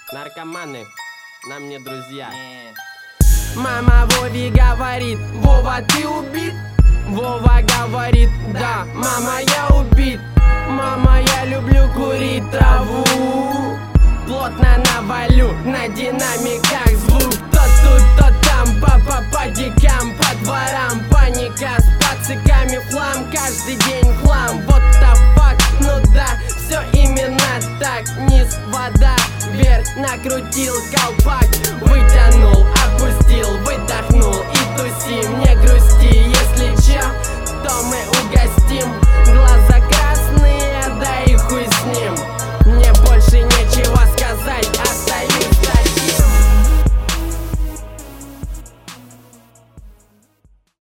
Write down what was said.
Наркоманы нам не друзья. Мама Вове говорит: Вова, ты убит? Вова говорит: да, мама, я убит. Мама, я люблю курить траву. Плотно навалю на динамиках звук. То тут, то там, по падикам, по дворам. Паника с пациками, флам, каждый день хлам. Вот the fuck, ну да, все именно так. Низ, вода, вверх, накрутил колпак. Вытянул, опустил, выдохнул и тусим. Не